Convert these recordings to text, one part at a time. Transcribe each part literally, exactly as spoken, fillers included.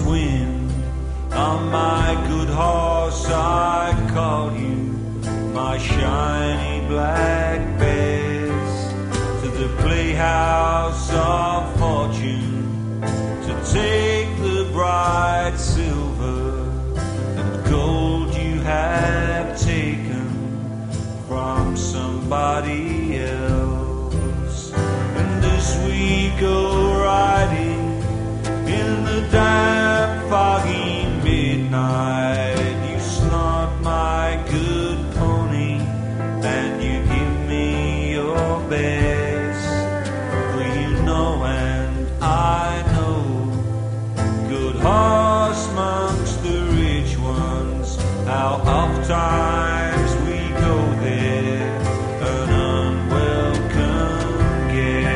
wind. On my good horse I call you, my shiny black bears, to the playhouse of fortune, to take the bright silver and gold you have taken from somebody else. And as we go riding in the damp foggy midnight, you snort my good pony and you give me your best. For you know and I know, good horse amongst the rich ones, how oft times we go there, an unwelcome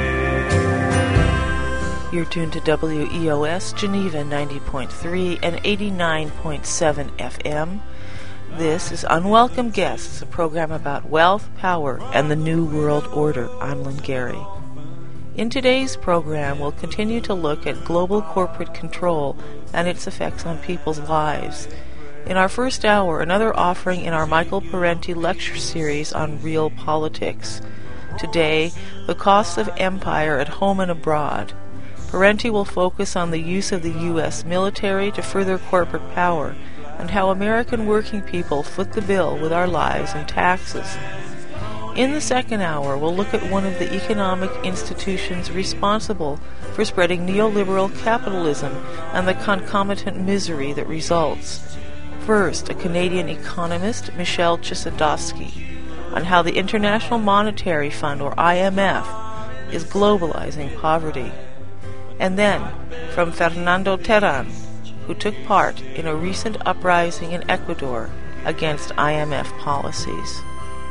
guest. You're tuned to W E O S Geneva ninety point three and eighty-nine point seven F M. This is Unwelcome Guests, a program about wealth, power, and the New World Order. I'm Lynn Gary. In today's program, we'll continue to look at global corporate control and its effects on people's lives. In our first hour, another offering in our Michael Parenti lecture series on real politics. Today, the costs of empire at home and abroad. Parenti will focus on the use of the U S military to further corporate power and how American working people foot the bill with our lives and taxes. In the second hour, we'll look at one of the economic institutions responsible for spreading neoliberal capitalism and the concomitant misery that results. First, a Canadian economist, Michel Chossudovsky, on how the International Monetary Fund, or I M F, is globalizing poverty. And then, from Fernando Terán, who took part in a recent uprising in Ecuador against I M F policies.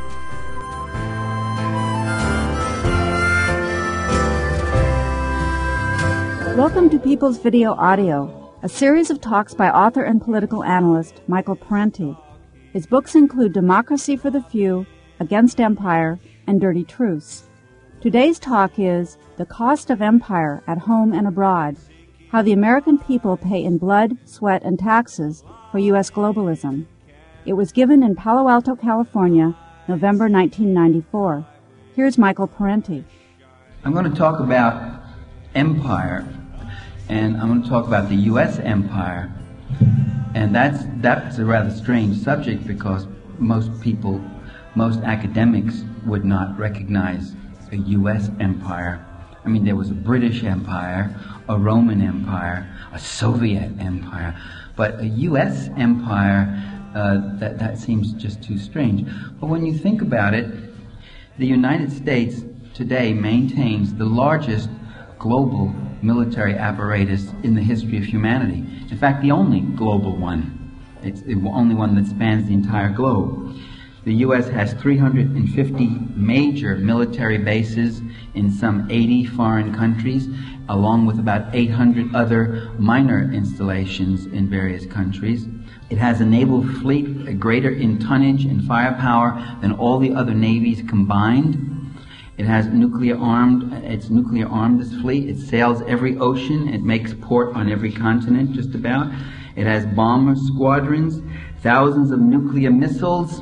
Welcome to People's Video Audio, a series of talks by author and political analyst Michael Parenti. His books include Democracy for the Few, Against Empire, and Dirty Truths. Today's talk is The Cost of Empire at Home and Abroad, How the American People Pay in Blood, Sweat, and Taxes for U S Globalism. It was given in Palo Alto, California, November nineteen ninety-four. Here's Michael Parenti. I'm going to talk about empire, and I'm going to talk about the U S empire. And that's that's a rather strange subject because most people, most academics would not recognize a U S empire. I mean, there was a British Empire, a Roman Empire, a Soviet Empire, but a U S empire, uh, that, that seems just too strange. But when you think about it, the United States today maintains the largest global military apparatus in the history of humanity. In fact, the only global one. It's the only one that spans the entire globe. The U S has three hundred fifty major military bases in some eighty foreign countries, along with about eight hundred other minor installations in various countries. It has a naval fleet greater in tonnage and firepower than all the other navies combined. It has nuclear armed, it's nuclear armed, this fleet. It sails every ocean. It makes port on every continent, just about. It has bomber squadrons, thousands of nuclear missiles,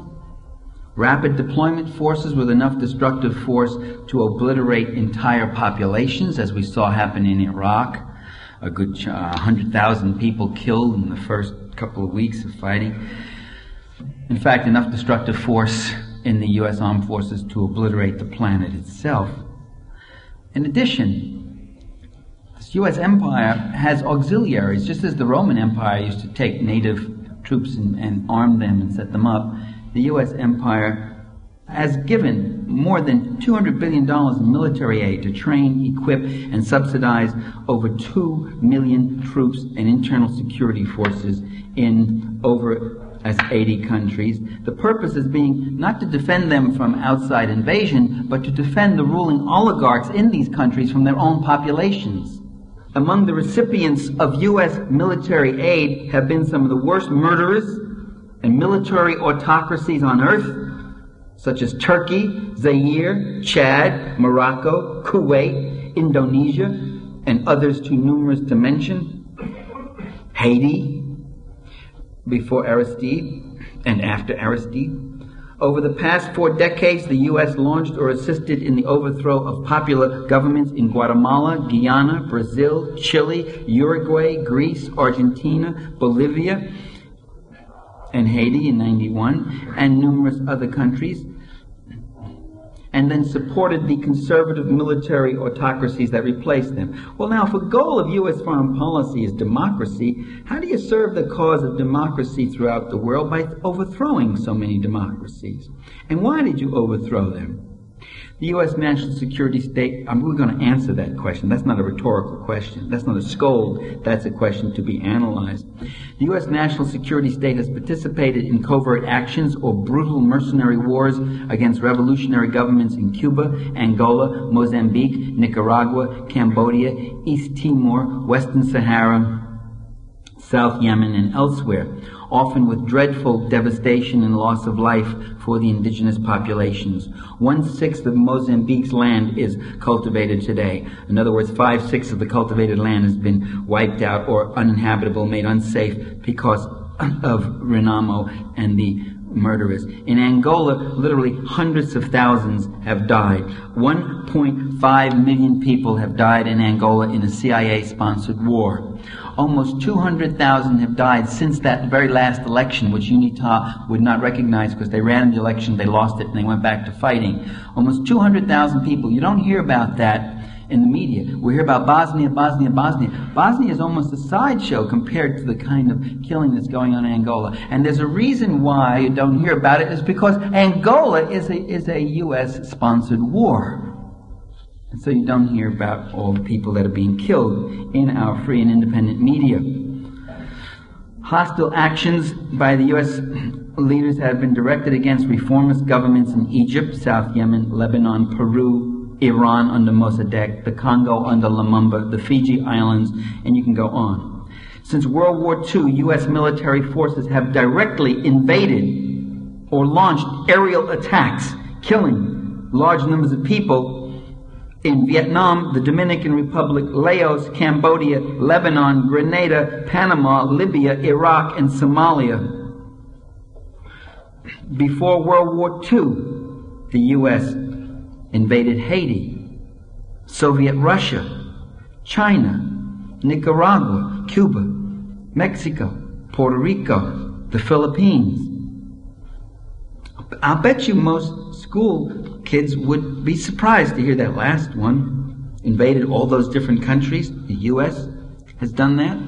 rapid deployment forces with enough destructive force to obliterate entire populations, as we saw happen in Iraq. A good uh, one hundred thousand people killed in the first couple of weeks of fighting. In fact, enough destructive force in the U S Armed Forces to obliterate the planet itself. In addition, this U S empire has auxiliaries, just as the Roman Empire used to take native troops and, and arm them and set them up. The U S empire has given more than two hundred billion dollars in military aid to train, equip, and subsidize over two million troops and internal security forces in over as eighty countries. The purpose is being not to defend them from outside invasion, but to defend the ruling oligarchs in these countries from their own populations. Among the recipients of U S military aid have been some of the worst murderers and military autocracies on earth, such as Turkey, Zaire, Chad, Morocco, Kuwait, Indonesia, and others too numerous to mention. Haiti, before Aristide and after Aristide. Over the past four decades, the U S launched or assisted in the overthrow of popular governments in Guatemala, Guyana, Brazil, Chile, Uruguay, Greece, Argentina, Bolivia, and Haiti in ninety-one, and numerous other countries, and then supported the conservative military autocracies that replaced them. Well, now, if a goal of U S foreign policy is democracy, how do you serve the cause of democracy throughout the world by overthrowing so many democracies? And why did you overthrow them? The U S national security state, I'm really going to answer that question. That's not a rhetorical question. That's not a scold. That's a question to be analyzed. The U S national security state has participated in covert actions or brutal mercenary wars against revolutionary governments in Cuba, Angola, Mozambique, Nicaragua, Cambodia, East Timor, Western Sahara, South Yemen, and elsewhere, often with dreadful devastation and loss of life for the indigenous populations. One-sixth of Mozambique's land is cultivated today. In other words, five-sixths of the cultivated land has been wiped out or uninhabitable, made unsafe because of Renamo and the murderers. In Angola, literally hundreds of thousands have died. one point five million people have died in Angola in a C I A-sponsored war. Almost two hundred thousand have died since that very last election, which UNITA would not recognize because they ran the election, they lost it, and they went back to fighting. Almost two hundred thousand people. You don't hear about that in the media. We hear about Bosnia, Bosnia, Bosnia. Bosnia is almost a sideshow compared to the kind of killing that's going on in Angola. And there's a reason why you don't hear about it, is because Angola is a, is a U S-sponsored war. And so you don't hear about all the people that are being killed in our free and independent media. Hostile actions by the U S leaders have been directed against reformist governments in Egypt, South Yemen, Lebanon, Peru, Iran under Mossadegh, the Congo under Lumumba, the Fiji Islands, and you can go on. Since World War Two, U S military forces have directly invaded or launched aerial attacks, killing large numbers of people in Vietnam, the Dominican Republic, Laos, Cambodia, Lebanon, Grenada, Panama, Libya, Iraq, and Somalia. Before World War Two, the U S invaded Haiti, Soviet Russia, China, Nicaragua, Cuba, Mexico, Puerto Rico, the Philippines. I'll bet you most school kids would be surprised to hear that last one. Invaded all those different countries. The U S has done that.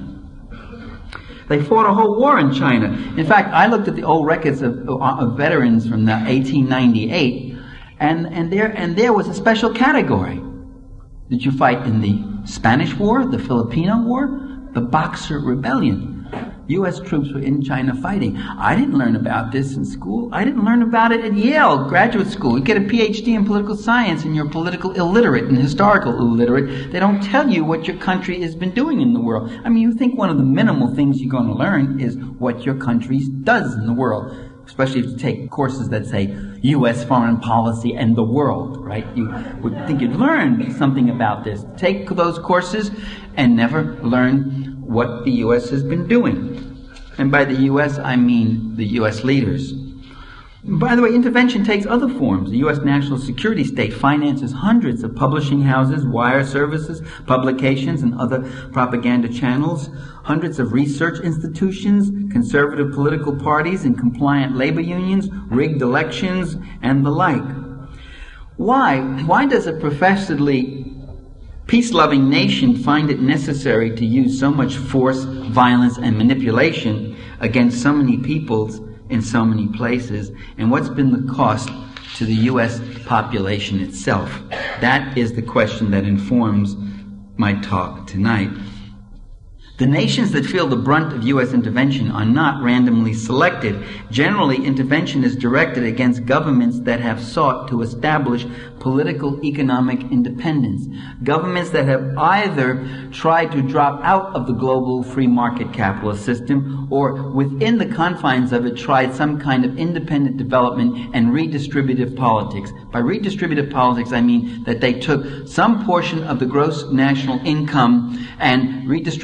They fought a whole war in China. In fact, I looked at the old records of, of veterans from the eighteen ninety-eight, and, and there and there was a special category. Did you fight in the Spanish War, the Filipino War, the Boxer Rebellion? U S troops were in China fighting. I didn't learn about this in school. I didn't learn about it at Yale graduate school. You get a P H D in political science and you're political illiterate and historical illiterate. They don't tell you what your country has been doing in the world. I mean, you think one of the minimal things you're going to learn is what your country does in the world, especially if you take courses that say U S foreign policy and the world, right? You would think you'd learn something about this. Take those courses and never learn what the U S has been doing. And by the U S, I mean the U S leaders. By the way, intervention takes other forms. The U S national security state finances hundreds of publishing houses, wire services, publications, and other propaganda channels, hundreds of research institutions, conservative political parties, and compliant labor unions, rigged elections, and the like. Why? Why does a professedly peace-loving nation find it necessary to use so much force, violence, and manipulation against so many peoples in so many places? And what's been the cost to the U S population itself? That is the question that informs my talk tonight. The nations that feel the brunt of U S intervention are not randomly selected. Generally, intervention is directed against governments that have sought to establish political economic independence. Governments that have either tried to drop out of the global free market capitalist system or within the confines of it tried some kind of independent development and redistributive politics. By redistributive politics, I mean that they took some portion of the gross national income and redistributed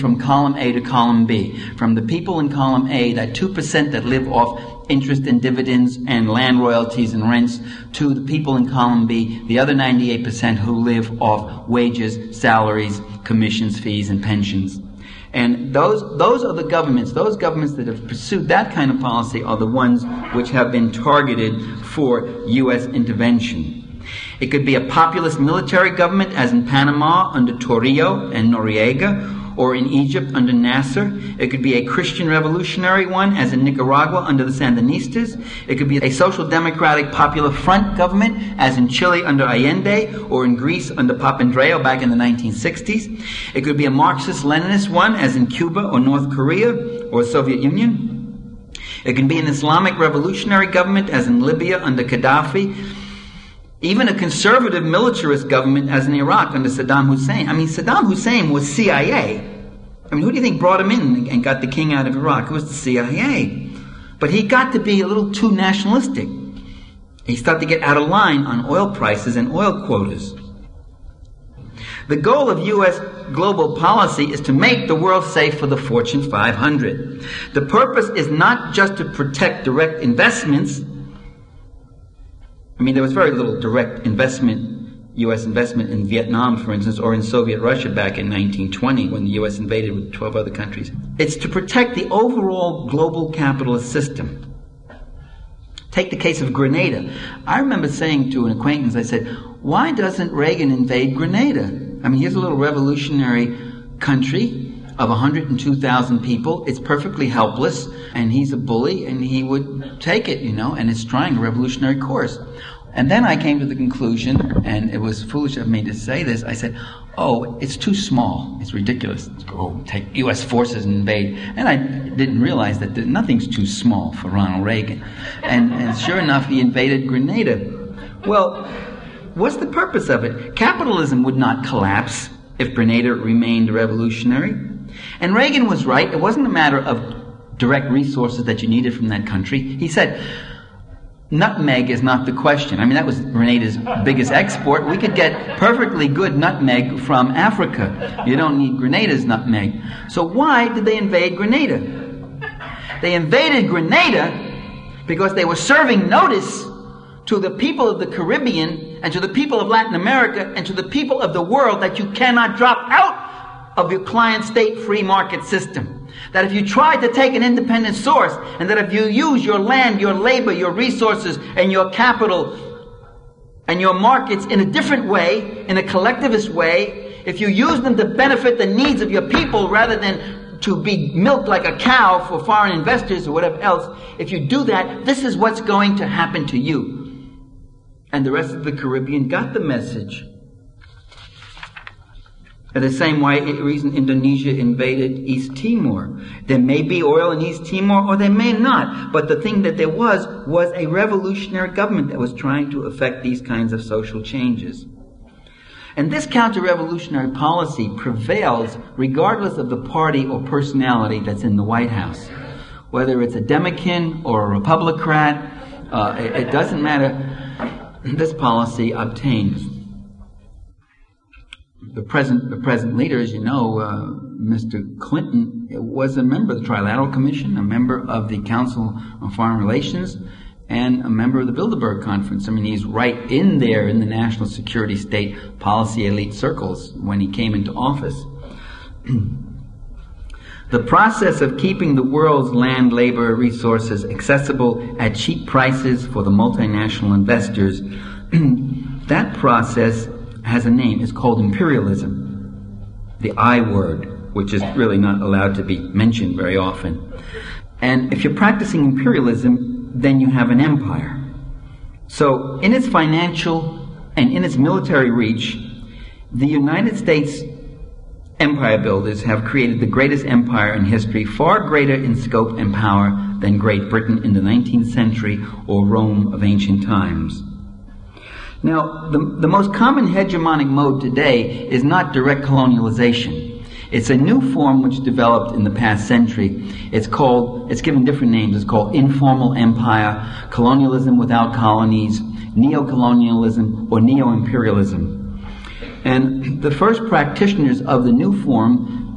from column A to column B. From the people in column A, that two percent that live off interest and dividends and land royalties and rents, to the people in column B, the other ninety-eight percent who live off wages, salaries, commissions, fees, and pensions. And those those are the governments, those governments that have pursued that kind of policy are the ones which have been targeted for U S intervention. It could be a populist military government, as in Panama under Torrio and Noriega, or in Egypt under Nasser. It could be a Christian revolutionary one, as in Nicaragua under the Sandinistas. It could be a social democratic popular front government, as in Chile under Allende, or in Greece under Papandreou back in the nineteen sixties. It could be a Marxist-Leninist one, as in Cuba or North Korea or Soviet Union. It can be an Islamic revolutionary government, as in Libya under Gaddafi. Even a conservative militarist government, as in Iraq under Saddam Hussein. I mean, Saddam Hussein was C I A. I mean, who do you think brought him in and got the king out of Iraq? It was the C I A. But he got to be a little too nationalistic. He started to get out of line on oil prices and oil quotas. The goal of U S global policy is to make the world safe for the Fortune five hundred. The purpose is not just to protect direct investments. I mean, there was very little direct investment, U S investment in Vietnam, for instance, or in Soviet Russia back in nineteen twenty when the U S invaded with twelve other countries. It's to protect the overall global capitalist system. Take the case of Grenada. I remember saying to an acquaintance, I said, why doesn't Reagan invade Grenada? I mean, here's a little revolutionary country of one hundred two thousand people. It's perfectly helpless, and he's a bully, and he would take it, you know, and it's trying a revolutionary course. And then I came to the conclusion, and it was foolish of me to say this, I said, oh, it's too small. It's ridiculous to go take U S forces and invade. And I didn't realize that nothing's too small for Ronald Reagan. And, and sure enough, he invaded Grenada. Well, what's the purpose of it? Capitalism would not collapse if Grenada remained revolutionary. And Reagan was right. It wasn't a matter of direct resources that you needed from that country. He said, nutmeg is not the question. I mean, that was Grenada's biggest export. We could get perfectly good nutmeg from Africa. You don't need Grenada's nutmeg. So why did they invade Grenada? They invaded Grenada because they were serving notice to the people of the Caribbean and to the people of Latin America and to the people of the world that you cannot drop out of your client state free market system. That if you try to take an independent source, and that if you use your land, your labor, your resources, and your capital, and your markets in a different way, in a collectivist way, if you use them to benefit the needs of your people rather than to be milked like a cow for foreign investors or whatever else, if you do that, this is what's going to happen to you. And the rest of the Caribbean got the message. The same way, reason Indonesia invaded East Timor. There may be oil in East Timor, or there may not. But the thing that there was, was a revolutionary government that was trying to effect these kinds of social changes. And this counter-revolutionary policy prevails regardless of the party or personality that's in the White House. Whether it's a Democrat or a Republican, uh, it, it doesn't matter. This policy obtains. The present, the present leader, as you know, uh, Mister Clinton, was a member of the Trilateral Commission, a member of the Council on Foreign Relations, and a member of the Bilderberg Conference. I mean, he's right in there in the national security state policy elite circles when he came into office. The process of keeping the world's land, labor, resources accessible at cheap prices for the multinational investors, that process has a name. It's called imperialism, the I word, which is really not allowed to be mentioned very often. And if you're practicing imperialism, then you have an empire. So in its financial and in its military reach, the United States empire builders have created the greatest empire in history, far greater in scope and power than Great Britain in the nineteenth century or Rome of ancient times. Now, the, the most common hegemonic mode today is not direct colonialization. It's a new form which developed in the past century. It's called, it's given different names. It's called informal empire, colonialism without colonies, neo-colonialism, or neo-imperialism. And the first practitioners of the new form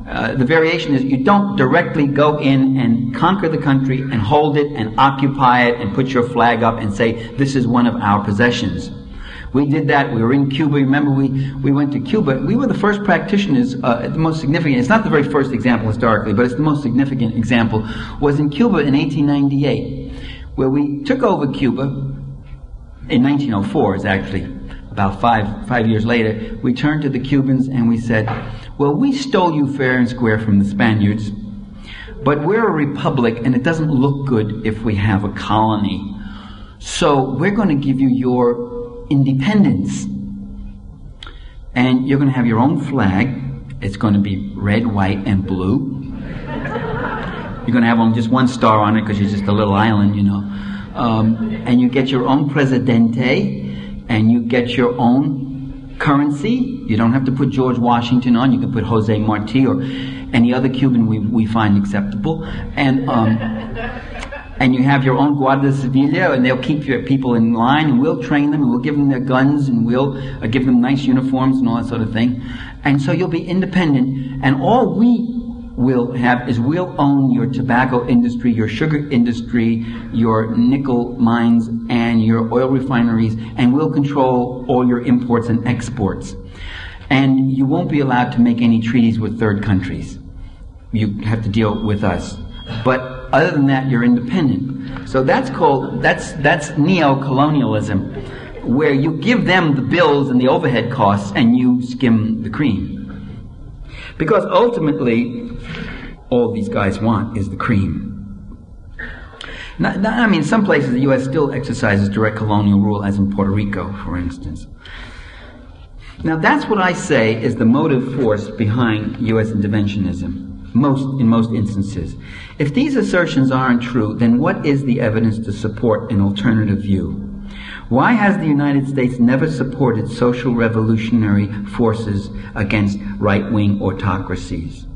Uh, the variation is you don't directly go in and conquer the country and hold it and occupy it and put your flag up and say, this is one of our possessions. We did that. We were in Cuba. Remember, we, we went to Cuba. We were the first practitioners, uh, the most significant, it's not the very first example historically, but it's the most significant example, was in Cuba in eighteen ninety-eight, where we took over Cuba, in nineteen oh four, is actually about five, five years later. We turned to the Cubans and we said, well, we stole you fair and square from the Spaniards, but we're a republic and it doesn't look good if we have a colony. So we're going to give you your independence. And you're going to have your own flag. It's going to be red, white, and blue. You're going to have only just one star on it because you're just a little island, you know. Um, and you get your own presidente, and you get your own currency. You don't have to put George Washington on. You can put Jose Marti or any other Cuban we we find acceptable. And um, and you have your own Guardia Civil, and they'll keep your people in line, and we'll train them, and we'll give them their guns, and we'll uh, give them nice uniforms and all that sort of thing. And so you'll be independent, and all we will have is we'll own your tobacco industry, your sugar industry, your nickel mines, and your oil refineries, and we'll control all your imports and exports. And you won't be allowed to make any treaties with third countries. You have to deal with us. But other than that, you're independent. So that's called, that's, that's neo-colonialism, where you give them the bills and the overhead costs and you skim the cream. Because ultimately, all these guys want is the cream. Now, now, I mean, some places the U S still exercises direct colonial rule, as in Puerto Rico, for instance. Now, that's what I say is the motive force behind U S interventionism, most in most instances. If these assertions aren't true, then what is the evidence to support an alternative view? Why has the United States never supported social revolutionary forces against right-wing autocracies?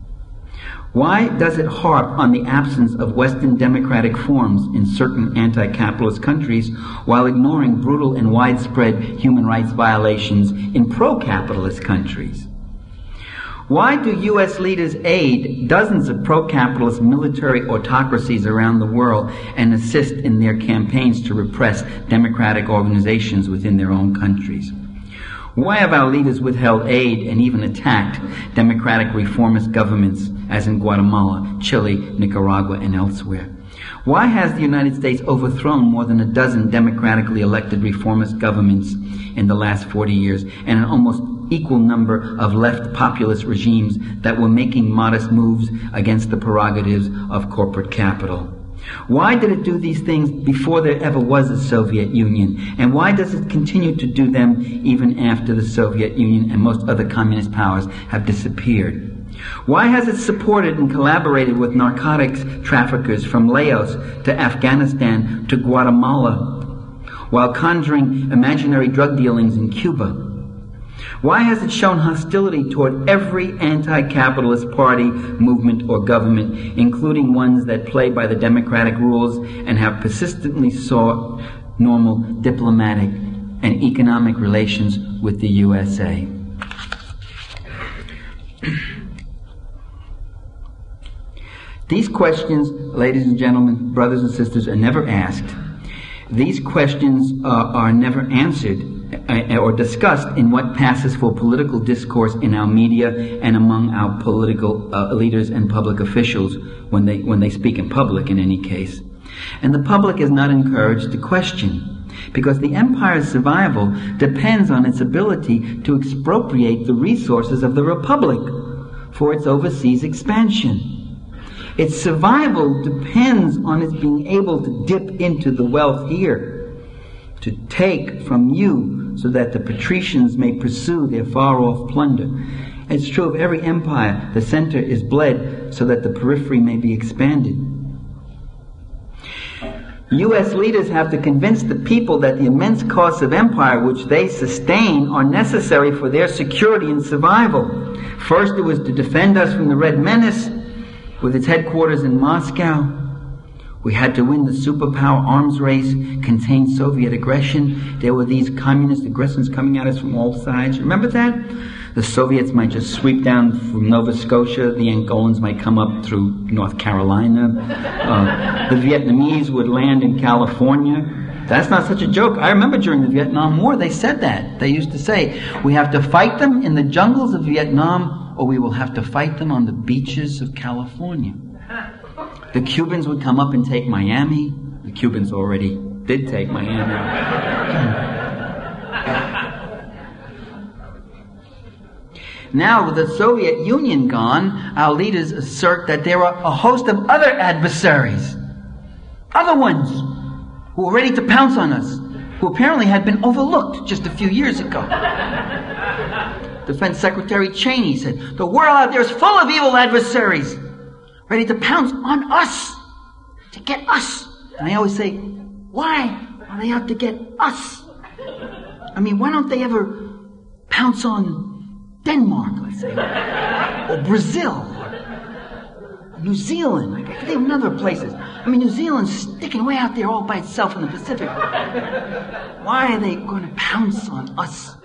Why does it harp on the absence of Western democratic forms in certain anti-capitalist countries while ignoring brutal and widespread human rights violations in pro-capitalist countries? Why do U S leaders aid dozens of pro-capitalist military autocracies around the world and assist in their campaigns to repress democratic organizations within their own countries? Why have our leaders withheld aid and even attacked democratic reformist governments, as in Guatemala, Chile, Nicaragua, and elsewhere? Why has the United States overthrown more than a dozen democratically elected reformist governments in the last forty years, and an almost equal number of left populist regimes that were making modest moves against the prerogatives of corporate capital? Why did it do these things before there ever was a Soviet Union? And why does it continue to do them even after the Soviet Union and most other communist powers have disappeared? Why has it supported and collaborated with narcotics traffickers from Laos to Afghanistan to Guatemala, while conjuring imaginary drug dealings in Cuba? Why has it shown hostility toward every anti-capitalist party, movement, or government, including ones that play by the democratic rules and have persistently sought normal diplomatic and economic relations with the U S A? These questions, ladies and gentlemen, brothers and sisters, are never asked. These questions uh, are never answered uh, or discussed in what passes for political discourse in our media and among our political uh, leaders and public officials when they when they speak in public, in any case. And the public is not encouraged to question, because the empire's survival depends on its ability to expropriate the resources of the republic for its overseas expansion. Its survival depends on its being able to dip into the wealth here, to take from you so that the patricians may pursue their far-off plunder. It's true of every empire. The center is bled so that the periphery may be expanded. U S leaders have to convince the people that the immense costs of empire which they sustain are necessary for their security and survival. First, it was to defend us from the Red Menace, with its headquarters in Moscow. We had to win the superpower arms race, contain Soviet aggression. There were these communist aggressions coming at us from all sides. Remember that? The Soviets might just sweep down from Nova Scotia. The Angolans might come up through North Carolina. Uh, the Vietnamese would land in California. That's not such a joke. I remember during the Vietnam War, they said that. They used to say, we have to fight them in the jungles of Vietnam, or we will have to fight them on the beaches of California. The Cubans would come up and take Miami. The Cubans already did take Miami. Now, with the Soviet Union gone, our leaders assert that there are a host of other adversaries, other ones, who were ready to pounce on us, who apparently had been overlooked just a few years ago. Defense Secretary Cheney said, the world out there is full of evil adversaries, ready to pounce on us, to get us. And I always say, why are they out to get us? I mean, why don't they ever pounce on Denmark, let's say, or Brazil, or New Zealand? I can think of other places. I mean, New Zealand's sticking way out there all by itself in the Pacific. Why are they going to pounce on us?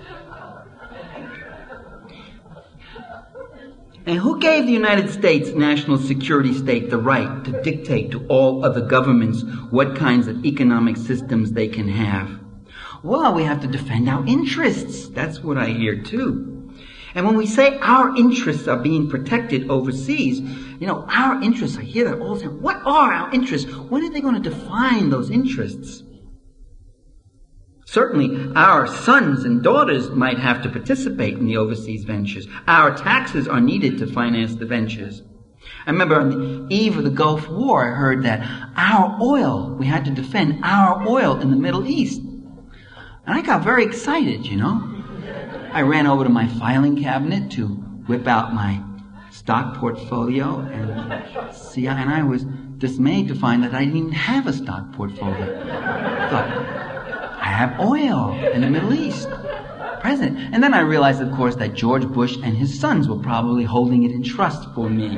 And who gave the United States national security state the right to dictate to all other governments what kinds of economic systems they can have? Well, we have to defend our interests. That's what I hear too. And when we say our interests are being protected overseas, you know, our interests, I hear that all the time. What are our interests? When are they going to define those interests? Certainly, our sons and daughters might have to participate in the overseas ventures. Our taxes are needed to finance the ventures. I remember on the eve of the Gulf War, I heard that our oil, we had to defend our oil in the Middle East. And I got very excited, you know. I ran over to my filing cabinet to whip out my stock portfolio and see, and I was dismayed to find that I didn't even have a stock portfolio. I thought, I have oil in the Middle East. Present. And then I realized, of course, that George Bush and his sons were probably holding it in trust for me.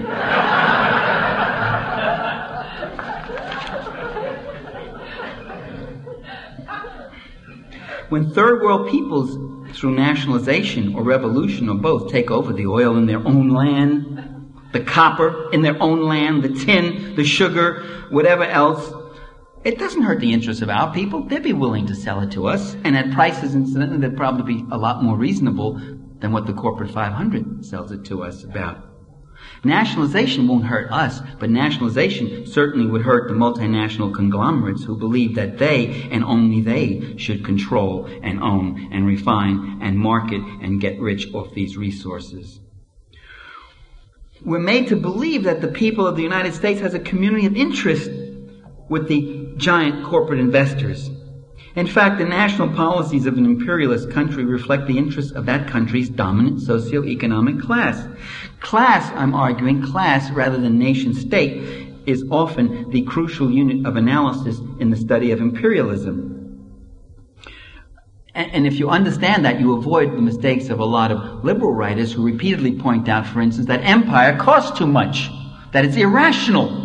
When third world peoples, through nationalization or revolution or both, take over the oil in their own land, the copper in their own land, the tin, the sugar, whatever else, it doesn't hurt the interests of our people. They'd be willing to sell it to us, and at prices, incidentally, that'd probably be a lot more reasonable than what the corporate five hundred sells it to us about. Nationalization won't hurt us, but nationalization certainly would hurt the multinational conglomerates who believe that they, and only they, should control and own and refine and market and get rich off these resources. We're made to believe that the people of the United States has a community of interest with the giant corporate investors. In fact, the national policies of an imperialist country reflect the interests of that country's dominant socio-economic class. Class, I'm arguing, class rather than nation-state, is often the crucial unit of analysis in the study of imperialism. And, and if you understand that, you avoid the mistakes of a lot of liberal writers who repeatedly point out, for instance, that empire costs too much, that it's irrational.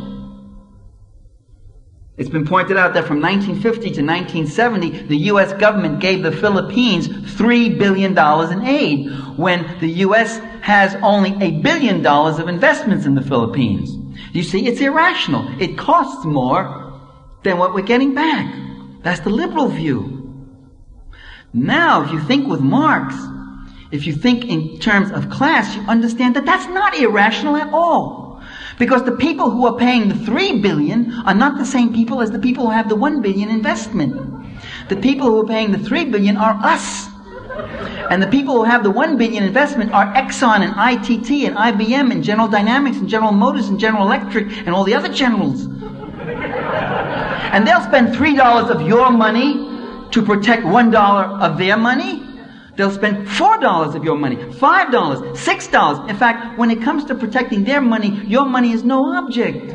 It's been pointed out that from nineteen fifty to nineteen seventy, the U S government gave the Philippines three billion dollars in aid, when the U S has only a billion dollars of investments in the Philippines. You see, it's irrational. It costs more than what we're getting back. That's the liberal view. Now, if you think with Marx, if you think in terms of class, you understand that that's not irrational at all. Because the people who are paying the three billion are not the same people as the people who have the one billion investment. The people who are paying the three billion are us. And the people who have the one billion investment are Exxon and I T T and I B M and General Dynamics and General Motors and General Electric and all the other generals. And they'll spend three dollars of your money to protect one dollar of their money. They'll spend four dollars of your money, five dollars, six dollars. In fact, when it comes to protecting their money, your money is no object.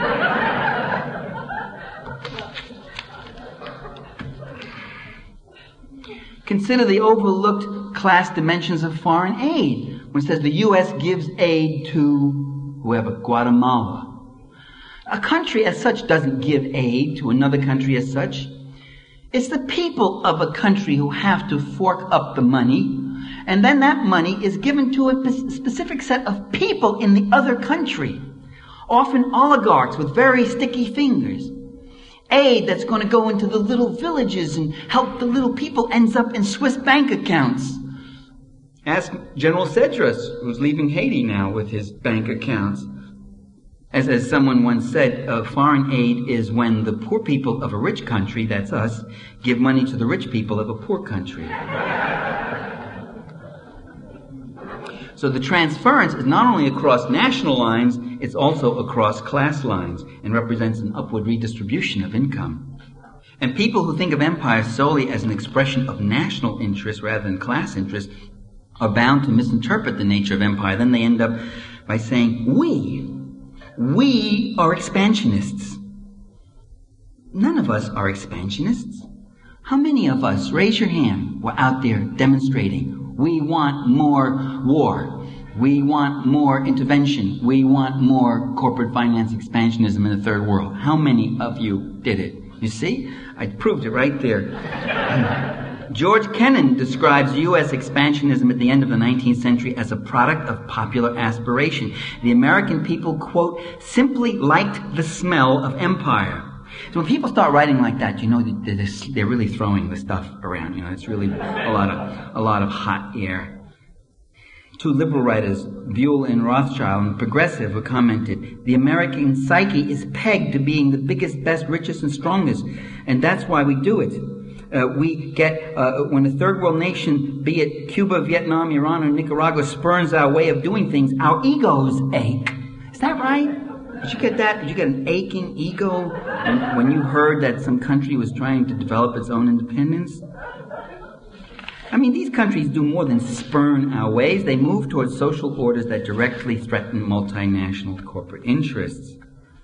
Consider the overlooked class dimensions of foreign aid. When it says the U S gives aid to whoever, Guatemala. A country as such doesn't give aid to another country as such. It's the people of a country who have to fork up the money, And then that money is given to a specific set of people in the other country, often oligarchs with very sticky fingers. Aid that's going to go into the little villages and help the little people ends up in Swiss bank accounts. Ask General Cedras, who's leaving Haiti now with his bank accounts. As, as someone once said, uh, foreign aid is when the poor people of a rich country, that's us, give money to the rich people of a poor country. So the transference is not only across national lines, it's also across class lines and represents an upward redistribution of income. And people who think of empire solely as an expression of national interest rather than class interest are bound to misinterpret the nature of empire. Then they end up by saying, we, we are expansionists. None of us are expansionists. How many of us, raise your hand, were out there demonstrating? We want more war. We want more intervention. We want more corporate finance expansionism in the third world. How many of you did it? You see? I proved it right there. George Kennan describes U S expansionism at the end of the nineteenth century as a product of popular aspiration. The American people, quote, simply liked the smell of empire. So when people start writing like that, you know they're, they're really throwing the stuff around. You know, it's really a lot of a lot of hot air. Two liberal writers, Buell and Rothschild, and Progressive, have commented, the American psyche is pegged to being the biggest, best, richest, and strongest, and that's why we do it. Uh, we get, uh, when a third world nation, be it Cuba, Vietnam, Iran, or Nicaragua, spurns our way of doing things, our egos ache. Is that right? Did you get that? Did you get an aching ego when, when you heard that some country was trying to develop its own independence? I mean, these countries do more than spurn our ways. They move towards social orders that directly threaten multinational corporate interests.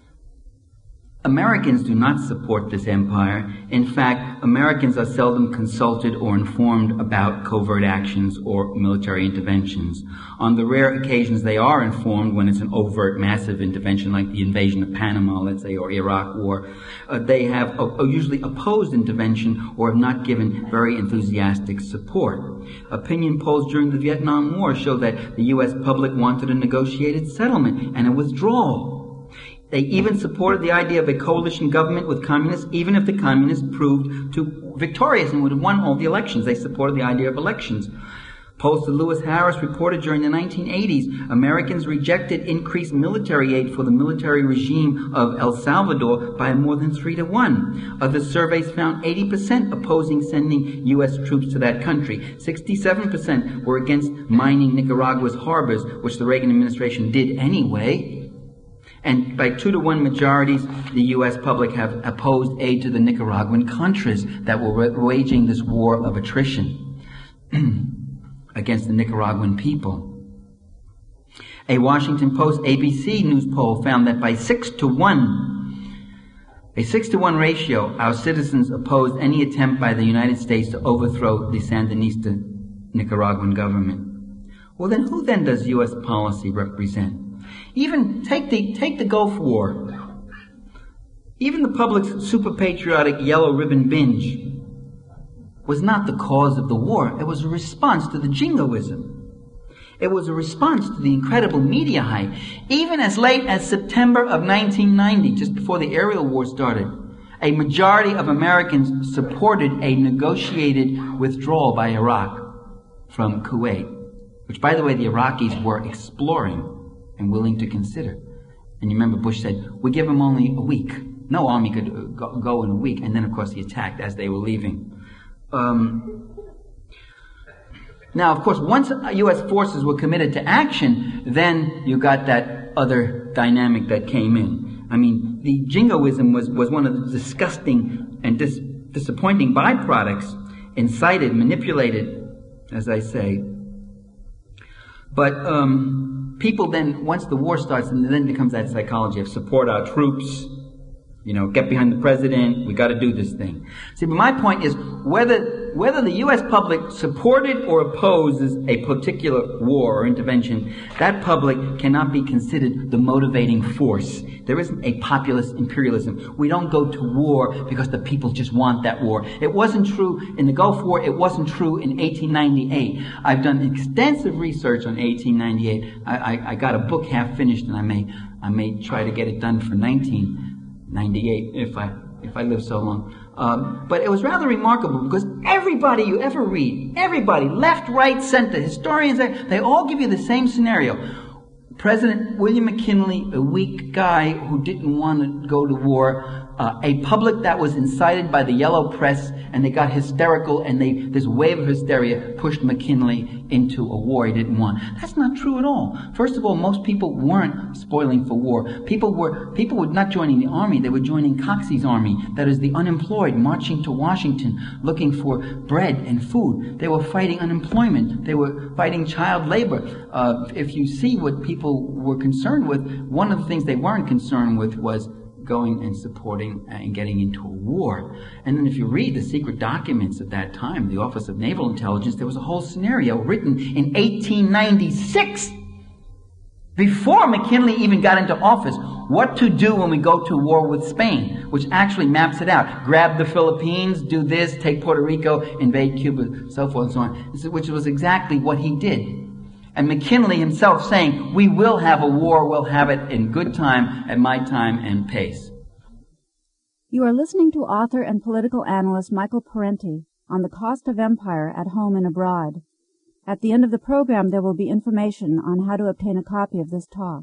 Americans do not support this empire. In fact, Americans are seldom consulted or informed about covert actions or military interventions. On the rare occasions they are informed, when it's an overt, massive intervention like the invasion of Panama, let's say, or Iraq War, uh, they have uh, usually opposed intervention or have not given very enthusiastic support. Opinion polls during the Vietnam War show that the U S public wanted a negotiated settlement and a withdrawal. They even supported the idea of a coalition government with communists, even if the communists proved to victorious and would have won all the elections. They supported the idea of elections. Polls to Lewis Harris reported during the nineteen eighties, Americans rejected increased military aid for the military regime of El Salvador by more than three to one. Other surveys found eighty percent opposing sending U S troops to that country. sixty-seven percent were against mining Nicaragua's harbors, which the Reagan administration did anyway. And by two to one majorities, the U S public have opposed aid to the Nicaraguan Contras that were waging this war of attrition against the Nicaraguan people. A Washington Post A B C news poll found that by six to one, a six to one ratio, our citizens opposed any attempt by the United States to overthrow the Sandinista Nicaraguan government. Well, then who then does U S policy represent? Even take the take the Gulf War. Even the public's super patriotic yellow ribbon binge was not the cause of the war. It was a response to the jingoism. It was a response to the incredible media hype. Even as late as September of nineteen ninety, just before the aerial war started, a majority of Americans supported a negotiated withdrawal by Iraq from Kuwait, which, by the way, the Iraqis were exploring and willing to consider. And you remember Bush said, we give them only a week. No army could go, go in a week. And then, of course, he attacked as they were leaving. Um, now, of course, once U S forces were committed to action, then you got that other dynamic that came in. I mean, the jingoism was, was one of the disgusting and dis- disappointing byproducts, incited, manipulated, as I say. But um, people then, once the war starts, and then becomes that psychology of support our troops, you know, get behind the president, we got to do this thing. See, but my point is, whether whether whether the U S public supported or opposes a particular war or intervention, that public cannot be considered the motivating force. There isn't a populist imperialism. We don't go to war because the people just want that war. It wasn't true in the Gulf War. It wasn't true in eighteen ninety-eight. I've done extensive research on eighteen ninety-eight. I, I, I got a book half finished, and I may I may try to get it done for nineteen ninety-eight if I if I live so long. Um, but it was rather remarkable because everybody you ever read, everybody, left, right, center, historians, they all give you the same scenario. President William McKinley, a weak guy who didn't want to go to war, uh, a public that was incited by the yellow press, and they got hysterical, and they this wave of hysteria pushed McKinley into a war he didn't want. That's not true at all. First of all, most people weren't spoiling for war. People were people were not joining the army; they were joining Coxey's army, that is, the unemployed, marching to Washington looking for bread and food. They were fighting unemployment. They were fighting child labor. Uh, if you see what people were concerned with, one of the things they weren't concerned with was going and supporting and getting into a war. And then if you read the secret documents of that time, the Office of Naval Intelligence, there was a whole scenario written in eighteen ninety-six, before McKinley even got into office, what to do when we go to war with Spain, which actually maps it out. Grab the Philippines, do this, take Puerto Rico, invade Cuba, so forth and so on, which was exactly what he did. And McKinley himself saying, we will have a war, we'll have it in good time, at my time and pace. You are listening to author and political analyst Michael Parenti on the cost of empire at home and abroad. At the end of the program, there will be information on how to obtain a copy of this talk.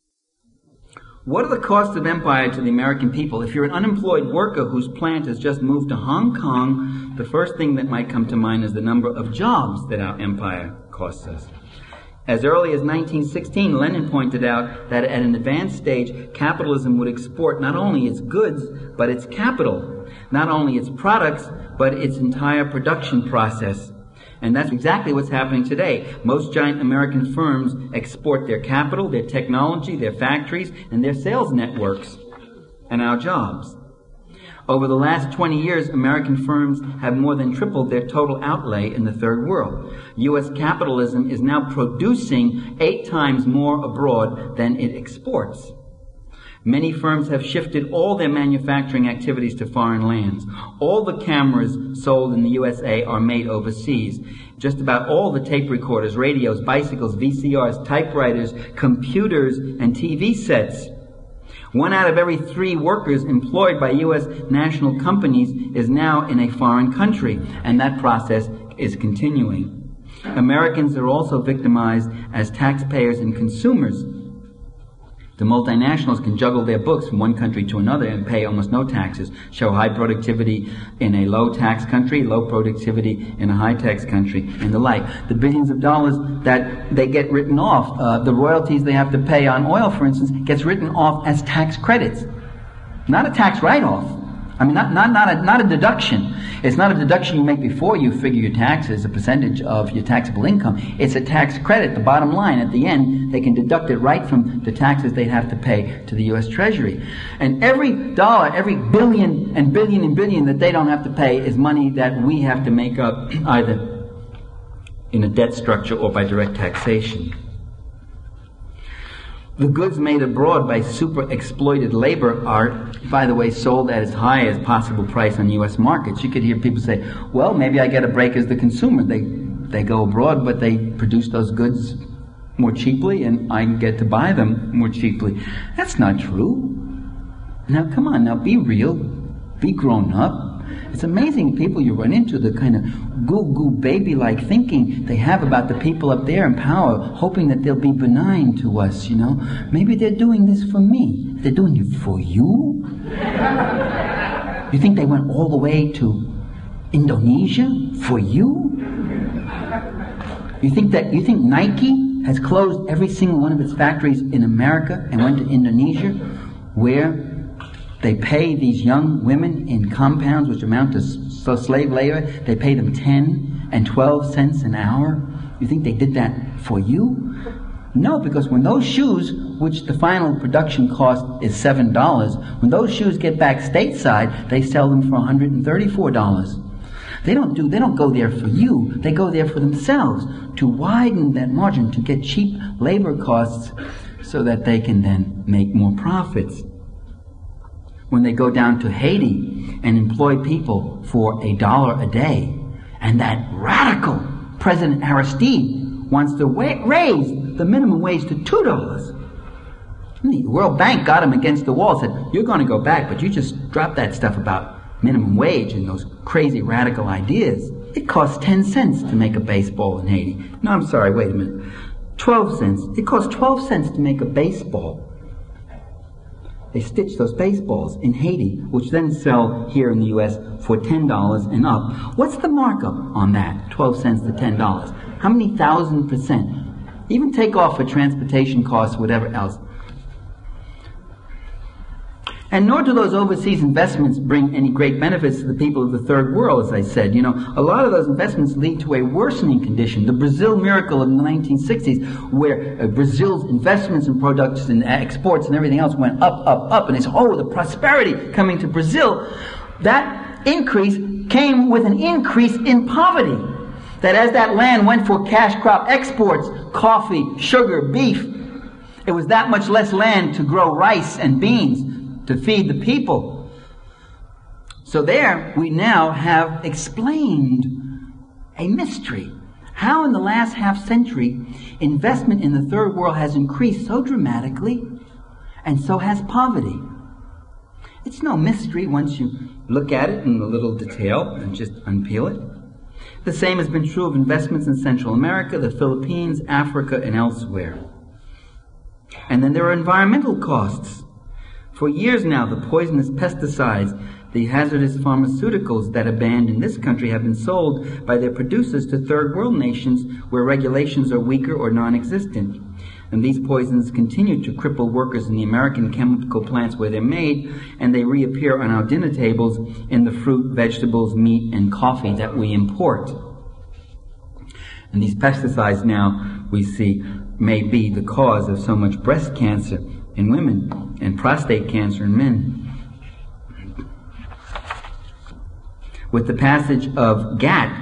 What are the costs of empire to the American people? If you're an unemployed worker whose plant has just moved to Hong Kong, the first thing that might come to mind is the number of jobs that our empire costs us. As early as nineteen sixteen, Lenin pointed out that at an advanced stage, capitalism would export not only its goods, but its capital, not only its products, but its entire production process. And that's exactly what's happening today. Most giant American firms export their capital, their technology, their factories, and their sales networks, and our jobs. Over the last twenty years, American firms have more than tripled their total outlay in the third world. U S capitalism is now producing eight times more abroad than it exports. Many firms have shifted all their manufacturing activities to foreign lands. All the cameras sold in the U S A are made overseas. Just about all the tape recorders, radios, bicycles, V C Rs, typewriters, computers, and T V sets. One out of every three workers employed by U S national companies is now in a foreign country, and that process is continuing. Americans are also victimized as taxpayers and consumers. The multinationals can juggle their books from one country to another and pay almost no taxes, show high productivity in a low-tax country, low productivity in a high-tax country, and the like. The billions of dollars that they get written off, uh, the royalties they have to pay on oil, for instance, gets written off as tax credits. Not a tax write-off. I mean, not, not, not, a, not a deduction. It's not a deduction you make before you figure your taxes, a percentage of your taxable income. It's a tax credit. The bottom line, at the end, they can deduct it right from the taxes they'd have to pay to the U S Treasury. And every dollar, every billion and billion and billion that they don't have to pay is money that we have to make up either in a debt structure or by direct taxation. The goods made abroad by super-exploited labor are, by the way, sold at as high as possible price on U S markets. You could hear people say, well, maybe I get a break as the consumer. They they go abroad, but they produce those goods more cheaply, and I get to buy them more cheaply. That's not true. Now, come on, now be real. Be grown up. It's amazing people you run into, the kind of goo-goo baby-like thinking they have about the people up there in power, hoping that they'll be benign to us, you know. Maybe they're doing this for me. They're doing it for you? You think they went all the way to Indonesia for you? You think that, you think Nike has closed every single one of its factories in America and went to Indonesia, where they pay these young women in compounds which amount to so slave labor, they pay them ten and twelve cents an hour? You think they did that for you? No, because when those shoes, which the final production cost is seven dollars, when those shoes get back stateside, they sell them for one hundred thirty-four dollars. They don't do, they don't go there for you. They go there for themselves, to widen that margin, to get cheap labor costs so that they can then make more profits. When they go down to Haiti and employ people for a dollar a day, and that radical President Aristide wants to wa- raise the minimum wage to two dollars. The World Bank got him against the wall, said, you're going to go back, but you just drop that stuff about minimum wage and those crazy radical ideas. It costs ten cents to make a baseball in Haiti. No, I'm sorry, wait a minute. twelve cents. It costs twelve cents to make a baseball. They stitch those baseballs in Haiti, which then sell here in the U S for ten dollars and up. What's the markup on that, twelve cents to ten dollars? How many thousand percent? Even take off for transportation costs, whatever else. And nor do those overseas investments bring any great benefits to the people of the third world, as I said. You know, a lot of those investments lead to a worsening condition. The Brazil miracle of the nineteen sixties, where uh, Brazil's investments and products and exports and everything else went up, up, up, and it's, oh, the prosperity coming to Brazil, that increase came with an increase in poverty. That as that land went for cash crop exports, coffee, sugar, beef, it was that much less land to grow rice and beans to feed the people. So there we now have explained a mystery. How in the last half century investment in the third world has increased so dramatically, and so has poverty. It's no mystery once you look at it in a little detail and just unpeel it. The same has been true of investments in Central America, the Philippines, Africa, and elsewhere. And then there are environmental costs. For years now, the poisonous pesticides, the hazardous pharmaceuticals that are banned in this country have been sold by their producers to third world nations where regulations are weaker or non-existent. And these poisons continue to cripple workers in the American chemical plants where they're made, and they reappear on our dinner tables in the fruit, vegetables, meat, and coffee that we import. And these pesticides now, we see, may be the cause of so much breast cancer in women and prostate cancer in men. With the passage of GATT,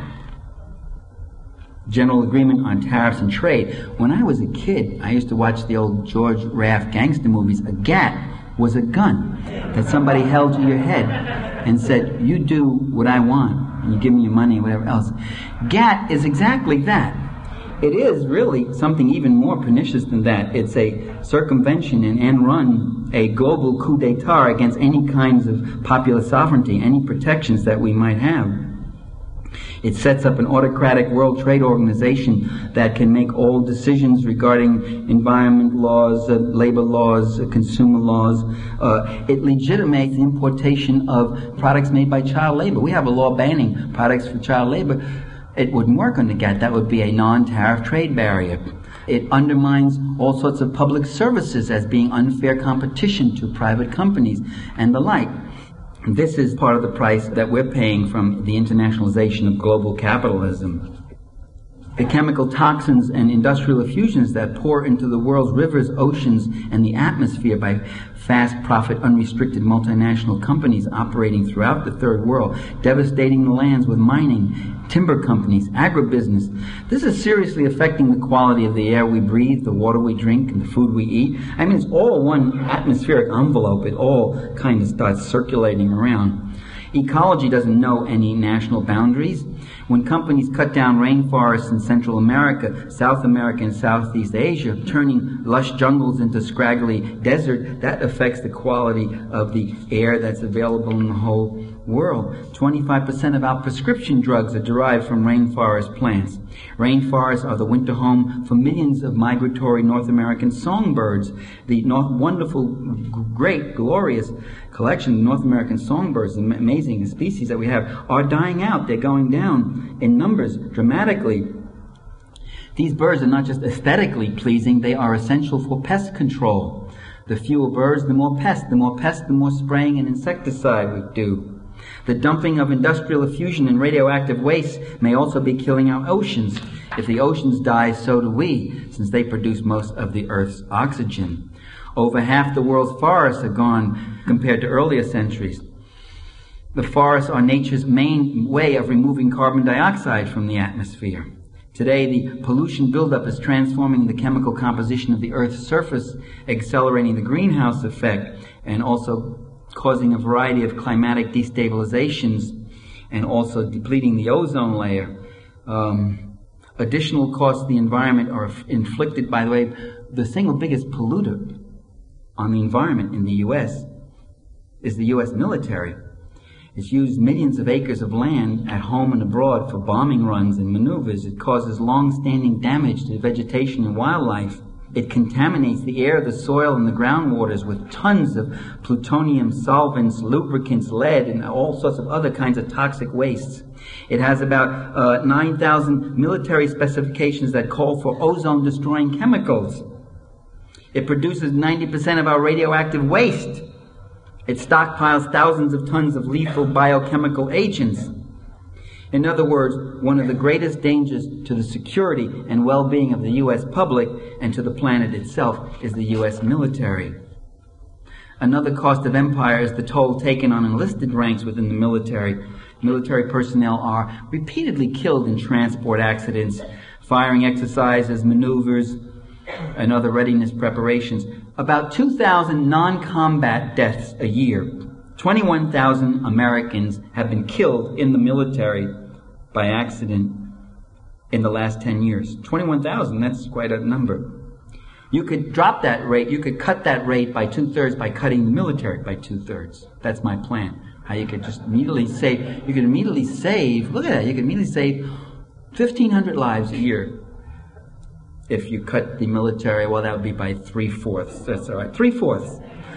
General Agreement on Tariffs and Trade, when I was a kid, I used to watch the old George Raft gangster movies. A GATT was a gun that somebody held to your head and said, you do what I want, and you give me your money or whatever else. GATT is exactly that. It is really something even more pernicious than that. It's a circumvention and end run, a global coup d'etat against any kinds of popular sovereignty, any protections that we might have. It sets up an autocratic World Trade Organization that can make all decisions regarding environment laws, uh, labor laws, uh, consumer laws. Uh, it legitimates the importation of products made by child labor. We have a law banning products for child labor. It wouldn't work under GATT. That would be a non-tariff trade barrier. It undermines all sorts of public services as being unfair competition to private companies and the like. This is part of the price that we're paying from the internationalization of global capitalism. The chemical toxins and industrial effusions that pour into the world's rivers, oceans, and the atmosphere by fast profit, unrestricted multinational companies operating throughout the third world, devastating the lands with mining, timber companies, agribusiness. This is seriously affecting the quality of the air we breathe, the water we drink, and the food we eat. I mean, it's all one atmospheric envelope. It all kind of starts circulating around. Ecology doesn't know any national boundaries. When companies cut down rainforests in Central America, South America, and Southeast Asia, turning lush jungles into scraggly desert, that affects the quality of the air that's available in the whole world. twenty-five percent of our prescription drugs are derived from rainforest plants. Rainforests are the winter home for millions of migratory North American songbirds. The North, wonderful, great, glorious collection of North American songbirds, the amazing species that we have, are dying out. They're going down in numbers dramatically. These birds are not just aesthetically pleasing, they are essential for pest control. The fewer birds, the more pests. The more pests, the more spraying and insecticide we do. The dumping of industrial effusion and radioactive waste may also be killing our oceans. If the oceans die, so do we, since they produce most of the Earth's oxygen. Over half the world's forests are gone compared to earlier centuries. The forests are nature's main way of removing carbon dioxide from the atmosphere. Today, the pollution buildup is transforming the chemical composition of the Earth's surface, accelerating the greenhouse effect, and also causing a variety of climatic destabilizations, and also depleting the ozone layer. Um, additional costs to the environment are inflicted, by the way, the single biggest polluter on the environment in the U S is the U S military. It's used millions of acres of land at home and abroad for bombing runs and maneuvers. It causes long-standing damage to vegetation and wildlife. It contaminates the air, the soil, and the groundwaters with tons of plutonium, solvents, lubricants, lead, and all sorts of other kinds of toxic wastes. It has about uh, nine thousand military specifications that call for ozone-destroying chemicals. It produces ninety percent of our radioactive waste. It stockpiles thousands of tons of lethal biochemical agents. In other words, one of the greatest dangers to the security and well-being of the U S public and to the planet itself is the U S military. Another cost of empire is the toll taken on enlisted ranks within the military. Military personnel are repeatedly killed in transport accidents, firing exercises, maneuvers, and other readiness preparations. About two thousand non-combat deaths a year. twenty-one thousand Americans have been killed in the military by accident in the last ten years. twenty-one thousand, that's quite a number. You could drop that rate, you could cut that rate by two-thirds by cutting the military by two-thirds. That's my plan. How you could just immediately save, you could immediately save, look at that, you could immediately save fifteen hundred lives a year. If you cut the military, well, that would be by three-fourths. That's all right. Three-fourths.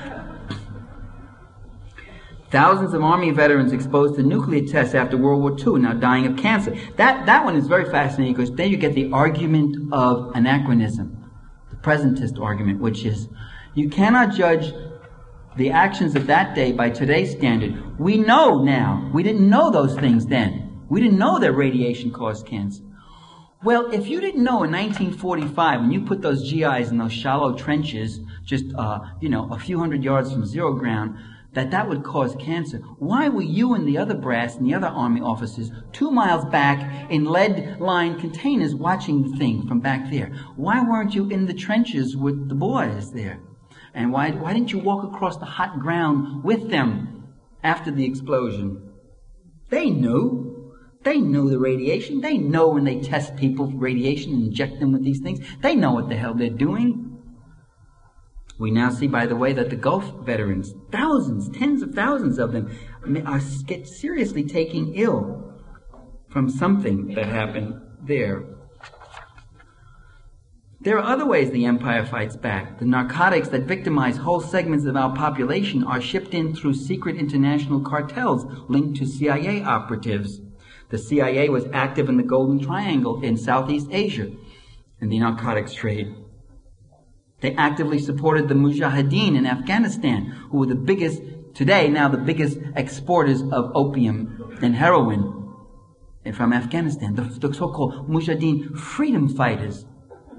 Thousands of Army veterans exposed to nuclear tests after World War Two now dying of cancer. That, that one is very fascinating because then you get the argument of anachronism, the presentist argument, which is you cannot judge the actions of that day by today's standard. We know now. We didn't know those things then. We didn't know that radiation caused cancer. Well, if you didn't know in nineteen forty-five, when you put those G Is in those shallow trenches, just, uh, you know, a few hundred yards from zero ground, that that would cause cancer, why were you and the other brass and the other Army officers two miles back in lead-lined containers watching the thing from back there? Why weren't you in the trenches with the boys there? And why, why didn't you walk across the hot ground with them after the explosion? They knew. They know the radiation. They know when they test people for radiation and inject them with these things. They know what the hell they're doing. We now see, by the way, that the Gulf veterans, thousands, tens of thousands of them, are get seriously taken ill from something that happened there. There are other ways the empire fights back. The narcotics that victimize whole segments of our population are shipped in through secret international cartels linked to C I A operatives. The C I A was active in the Golden Triangle in Southeast Asia in the narcotics trade. They actively supported the Mujahideen in Afghanistan, who were the biggest, today now the biggest exporters of opium and heroin from Afghanistan, the, the so-called Mujahideen freedom fighters.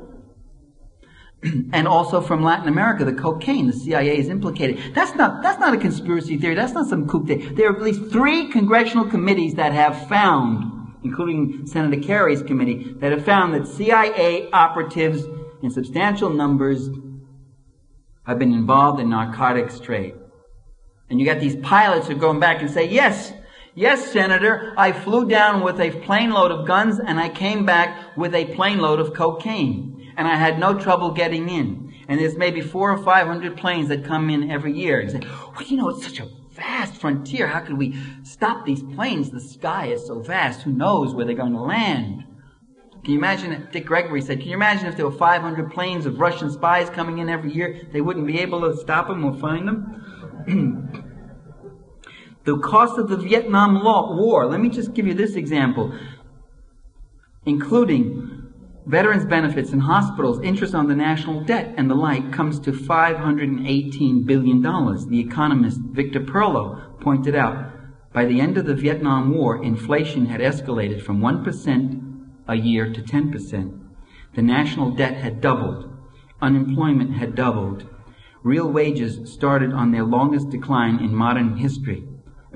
And also from Latin America, the cocaine, the C I A is implicated. That's not, that's not a conspiracy theory. That's not some coup d'etat. There are at least three congressional committees that have found, including Senator Kerry's committee, that have found that C I A operatives in substantial numbers have been involved in narcotics trade. And you got these pilots who are going back and say, yes, yes, Senator, I flew down with a plane load of guns and I came back with a plane load of cocaine. And I had no trouble getting in. And there's maybe four or five hundred planes that come in every year. And say, well, you know, it's such a vast frontier. How could we stop these planes? The sky is so vast. Who knows where they're going to land? Can you imagine, Dick Gregory said, can you imagine if there were five hundred planes of Russian spies coming in every year? They wouldn't be able to stop them or find them? The cost of the Vietnam War. Let me just give you this example. Including veterans' benefits in hospitals, interest on the national debt, and the like, comes to five hundred eighteen billion dollars. The economist Victor Perlo pointed out, by the end of the Vietnam War, inflation had escalated from one percent a year to ten percent. The national debt had doubled. Unemployment had doubled. Real wages started on their longest decline in modern history.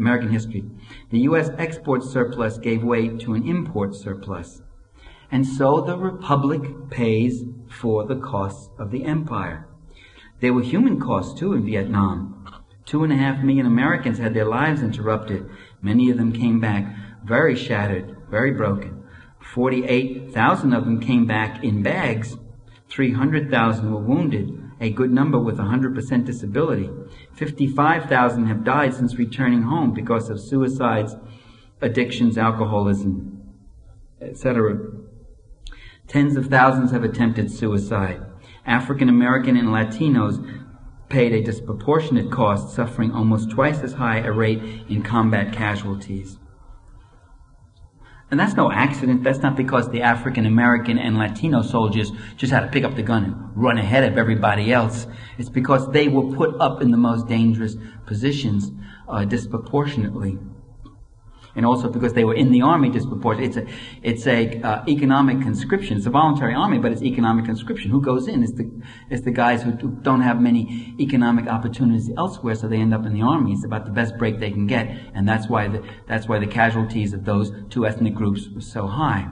American history. The U S export surplus gave way to an import surplus. And so the Republic pays for the costs of the empire. There were human costs, too, in Vietnam. Two and a half million Americans had their lives interrupted. Many of them came back very shattered, very broken. forty-eight thousand of them came back in bags. three hundred thousand were wounded, a good number with one hundred percent disability. fifty-five thousand have died since returning home because of suicides, addictions, alcoholism, et cetera. Tens of thousands have attempted suicide. African American and Latinos paid a disproportionate cost, suffering almost twice as high a rate in combat casualties. And that's no accident. That's not because the African American and Latino soldiers just had to pick up the gun and run ahead of everybody else. It's because they were put up in the most dangerous positions uh, disproportionately. And also because they were in the army disproportionately. It's a, it's a uh, economic conscription. It's a voluntary army, but it's economic conscription. Who goes in? It's the, it's the guys who don't have many economic opportunities elsewhere, so they end up in the army. It's about the best break they can get, and that's why the, that's why the casualties of those two ethnic groups were so high.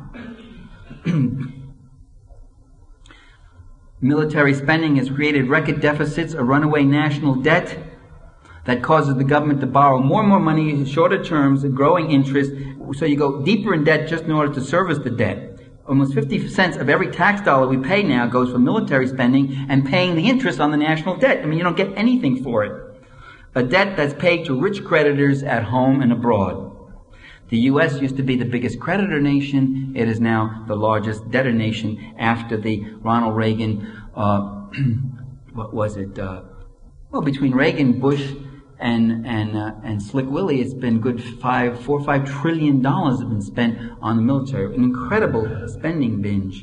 Military spending has created record deficits, a runaway national debt that causes the government to borrow more and more money in shorter terms and growing interest. So you go deeper in debt just in order to service the debt. Almost fifty percent of every tax dollar we pay now goes for military spending and paying the interest on the national debt. I mean, you don't get anything for it. A debt that's paid to rich creditors at home and abroad. The U S used to be the biggest creditor nation. It is now the largest debtor nation after the Ronald Reagan, uh, what was it, uh, well, between Reagan, Bush, and and uh, and Slick Willie, it's been good five, four or five trillion dollars have been spent on the military. An incredible spending binge.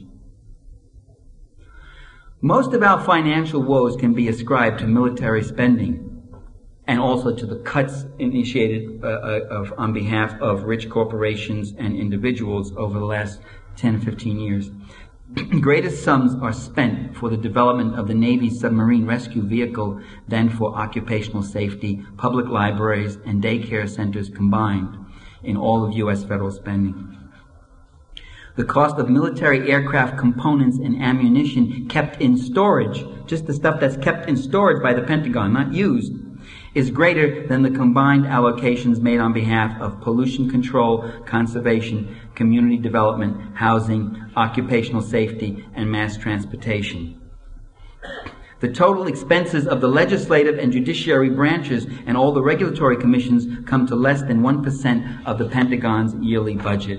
Most of our financial woes can be ascribed to military spending, and also to the cuts initiated uh, of, on behalf of rich corporations and individuals over the last ten, fifteen years. Greatest sums are spent for the development of the Navy's submarine rescue vehicle than for occupational safety, public libraries, and daycare centers combined in all of U S federal spending. The cost of military aircraft components and ammunition kept in storage, just the stuff that's kept in storage by the Pentagon, not used, is greater than the combined allocations made on behalf of pollution control, conservation, community development, housing, occupational safety, and mass transportation. The total expenses of the legislative and judiciary branches and all the regulatory commissions come to less than one percent of the Pentagon's yearly budget.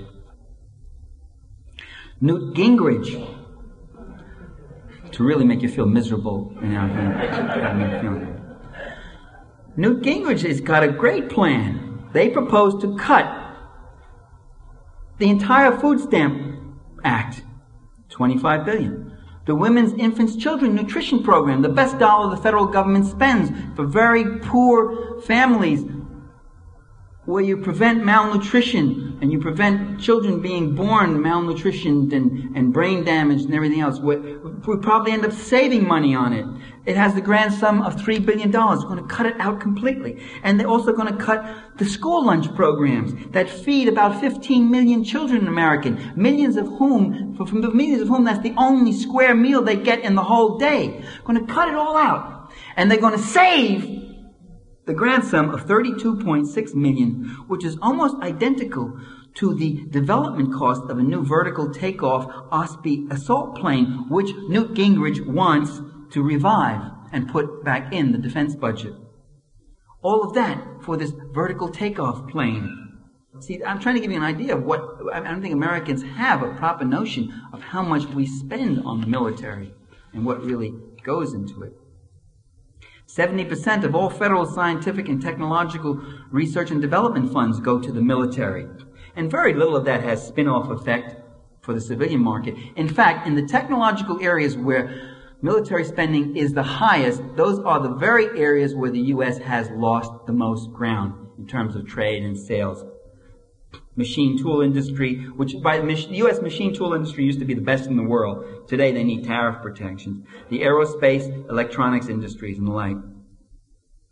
Newt Gingrich, to really make you feel miserable, you know, Newt Gingrich has got a great plan. They propose to cut the entire Food Stamp Act, twenty-five billion dollars. The Women's, Infants, Children Nutrition Program, the best dollar the federal government spends for very poor families, where you prevent malnutrition and you prevent children being born malnutritioned and, and brain damaged and everything else. We, we probably end up saving money on it. It has the grand sum of three billion dollars. We're going to cut it out completely. And they're also going to cut the school lunch programs that feed about fifteen million children in America, millions of whom, from the millions of whom, that's the only square meal they get in the whole day. We're going to cut it all out. And they're going to save the grand sum of thirty-two point six million dollars, which is almost identical to the development cost of a new vertical takeoff Osprey assault plane, which Newt Gingrich wants to revive and put back in the defense budget. All of that for this vertical takeoff plane. See, I'm trying to give you an idea of what, I don't think Americans have a proper notion of how much we spend on the military and what really goes into it. seventy percent of all federal scientific and technological research and development funds go to the military. And very little of that has spin-off effect for the civilian market. In fact, in the technological areas where military spending is the highest, those are the very areas where the U S has lost the most ground in terms of trade and sales. Machine tool industry, which by the U S machine tool industry used to be the best in the world. Today they need tariff protections. The aerospace, electronics industries, and the like.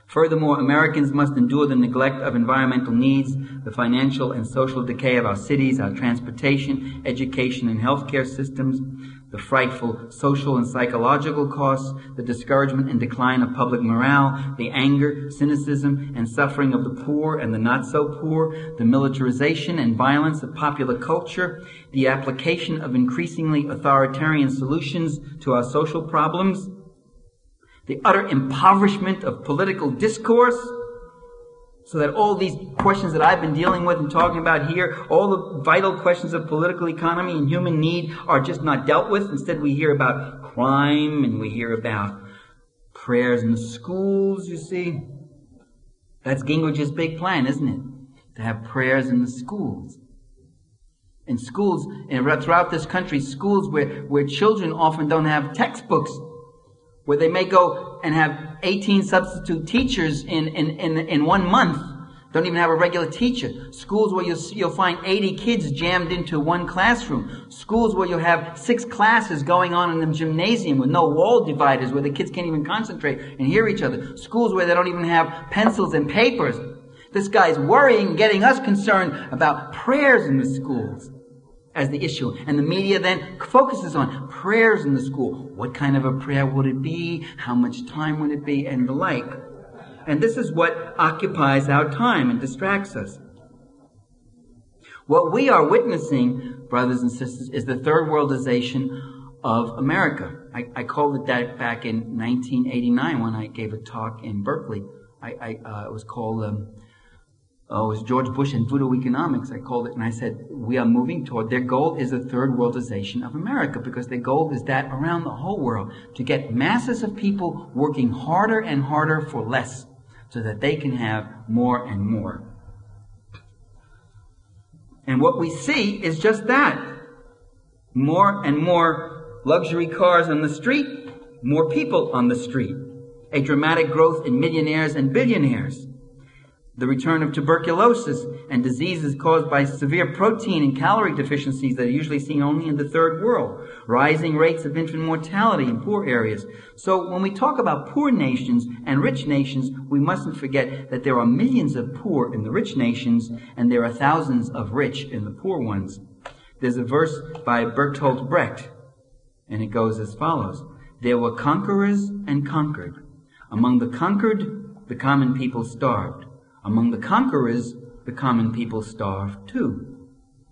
Furthermore, Americans must endure the neglect of environmental needs, the financial and social decay of our cities, our transportation, education, and healthcare systems, the frightful social and psychological costs, the discouragement and decline of public morale, the anger, cynicism, and suffering of the poor and the not-so-poor, the militarization and violence of popular culture, the application of increasingly authoritarian solutions to our social problems, the utter impoverishment of political discourse, so that all these questions that I've been dealing with and talking about here, all the vital questions of political economy and human need are just not dealt with. Instead, we hear about crime and we hear about prayers in the schools, you see. That's Gingrich's big plan, isn't it? To have prayers in the schools. In schools, and throughout this country, schools where, where children often don't have textbooks, where they may go and have eighteen substitute teachers in, in, in, in one month, don't even have a regular teacher. Schools where you'll, you'll find eighty kids jammed into one classroom. Schools where you'll have six classes going on in the gymnasium with no wall dividers, where the kids can't even concentrate and hear each other. Schools where they don't even have pencils and papers. This guy's worrying, getting us concerned about prayers in the schools as the issue. And the media then focuses on prayers in the school. What kind of a prayer would it be? How much time would it be? And the like. And this is what occupies our time and distracts us. What we are witnessing, brothers and sisters, is the third worldization of America. I, I called it that back in nineteen eighty-nine when I gave a talk in Berkeley. I, I uh, it was called... Um, Oh, it was George Bush and Voodoo Economics, I called it, and I said, we are moving toward, their goal is a third worldization of America, because their goal is that around the whole world, to get masses of people working harder and harder for less, so that they can have more and more. And what we see is just that. More and more luxury cars on the street, more people on the street. A dramatic growth in millionaires and billionaires. The return of tuberculosis and diseases caused by severe protein and calorie deficiencies that are usually seen only in the third world. Rising rates of infant mortality in poor areas. So when we talk about poor nations and rich nations, we mustn't forget that there are millions of poor in the rich nations and there are thousands of rich in the poor ones. There's a verse by Bertolt Brecht, and it goes as follows. There were conquerors and conquered. Among the conquered, the common people starved. Among the conquerors, the common people starved too.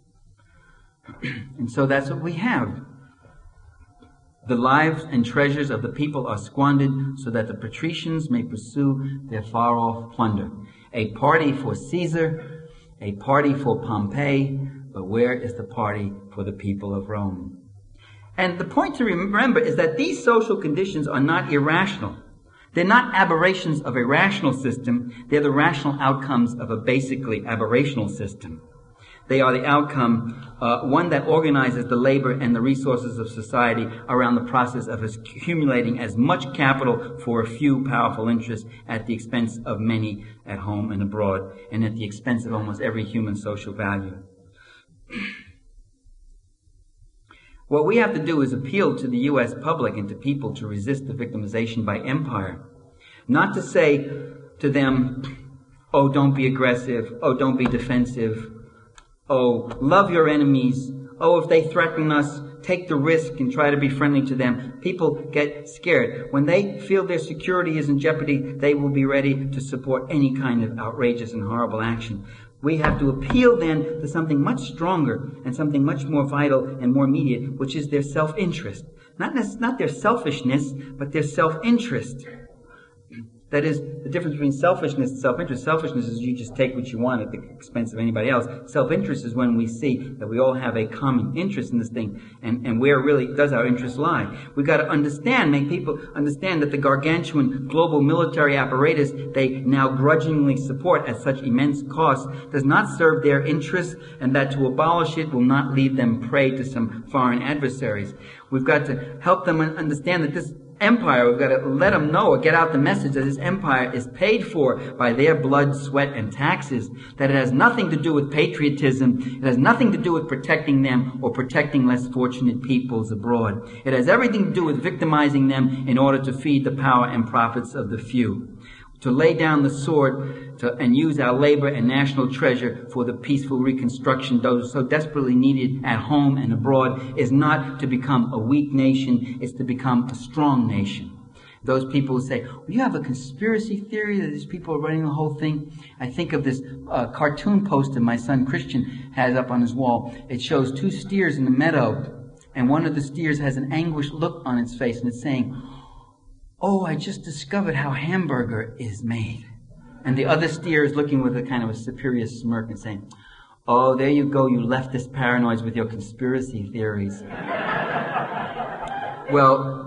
And so that's what we have. The lives and treasures of the people are squandered so that the patricians may pursue their far-off plunder. A party for Caesar, a party for Pompey, but where is the party for the people of Rome? And the point to remember is that these social conditions are not irrational. They're not aberrations of a rational system. They're the rational outcomes of a basically aberrational system. They are the outcome, uh, one that organizes the labor and the resources of society around the process of accumulating as much capital for a few powerful interests at the expense of many at home and abroad, and at the expense of almost every human social value. What we have to do is appeal to the U S public and to people to resist the victimization by empire. Not to say to them, oh, don't be aggressive. Oh, don't be defensive. Oh, love your enemies. Oh, if they threaten us, take the risk and try to be friendly to them. People get scared. When they feel their security is in jeopardy, they will be ready to support any kind of outrageous and horrible action. We have to appeal then to something much stronger and something much more vital and more immediate, which is their self-interest. Not, not their selfishness, but their self-interest. That is, the difference between selfishness and self-interest. Selfishness is you just take what you want at the expense of anybody else. Self-interest is when we see that we all have a common interest in this thing, and, and where really does our interest lie. We've got to understand, make people understand that the gargantuan global military apparatus they now grudgingly support at such immense cost does not serve their interests, and that to abolish it will not leave them prey to some foreign adversaries. We've got to help them understand that this empire, we've got to let them know or get out the message that this empire is paid for by their blood, sweat, and taxes, that it has nothing to do with patriotism, it has nothing to do with protecting them or protecting less fortunate peoples abroad. It has everything to do with victimizing them in order to feed the power and profits of the few. To lay down the sword to, and use our labor and national treasure for the peaceful reconstruction those so desperately needed at home and abroad is not to become a weak nation, it's to become a strong nation. Those people who say, well, you have a conspiracy theory that these people are running the whole thing. I think of this uh, cartoon poster my son Christian has up on his wall. It shows two steers in the meadow, and one of the steers has an anguished look on its face, and it's saying, oh, I just discovered how hamburger is made. And the other steer is looking with a kind of a superior smirk and saying, oh, there you go, you leftist paranoids with your conspiracy theories. Well,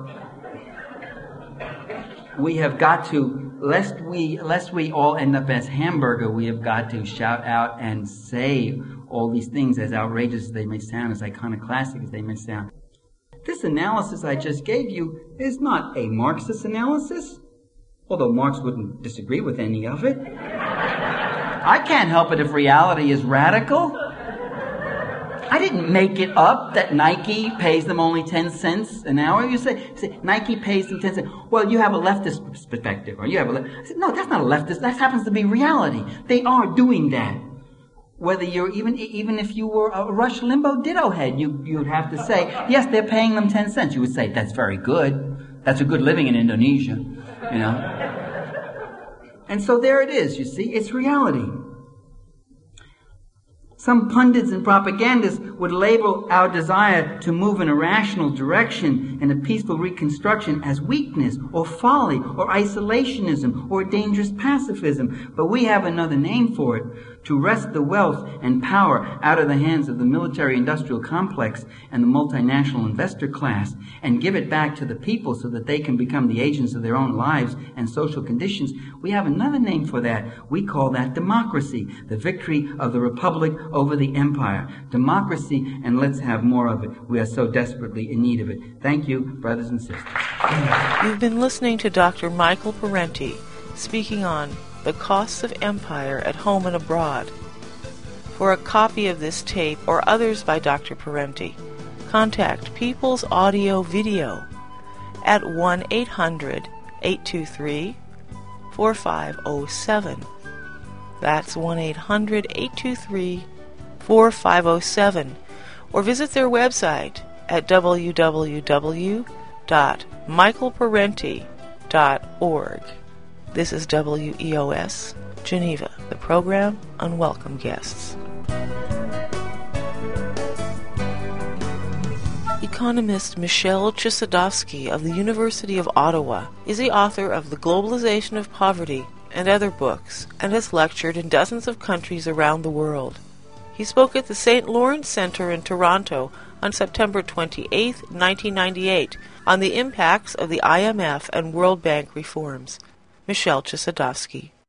we have got to, lest we, lest we all end up as hamburger, we have got to shout out and say all these things, as outrageous as they may sound, as iconoclastic as they may sound. This analysis I just gave you is not a Marxist analysis, although Marx wouldn't disagree with any of it. I can't help it if reality is radical. I didn't make it up that Nike pays them only ten cents an hour. You say, say Nike pays them ten cents. Well, you have a leftist perspective, or you have a le- I said, no, that's not a leftist. That happens to be reality. They are doing that. Whether you're even even if you were a Rush Limbaugh ditto head, you you'd have to say, yes, they're paying them ten cents. You would say, that's very good. That's a good living in Indonesia, you know. And so there it is, you see, it's reality. Some pundits and propagandists would label our desire to move in a rational direction and a peaceful reconstruction as weakness or folly or isolationism or dangerous pacifism. But we have another name for it: to wrest the wealth and power out of the hands of the military-industrial complex and the multinational investor class and give it back to the people so that they can become the agents of their own lives and social conditions. We have another name for that. We call that democracy, the victory of the republic over the empire. Democracy, and let's have more of it. We are so desperately in need of it. Thank you, brothers and sisters. You've been listening to Doctor Michael Parenti speaking on the costs of empire at home and abroad. For a copy of this tape or others by Doctor Parenti, contact People's Audio Video at one eight hundred, eight two three, four five zero seven. That's one eight hundred, eight two three, four five zero seven. Or visit their website at w w w dot michael parenti dot org. This is W E O S, Geneva, the program Unwelcome Guests. Economist Michel Chossudovsky of the University of Ottawa is the author of The Globalization of Poverty and other books, and has lectured in dozens of countries around the world. He spoke at the Saint Lawrence Centre in Toronto on September twenty-eighth, nineteen ninety-eight, on the impacts of the I M F and World Bank reforms. Michel Chossudovsky.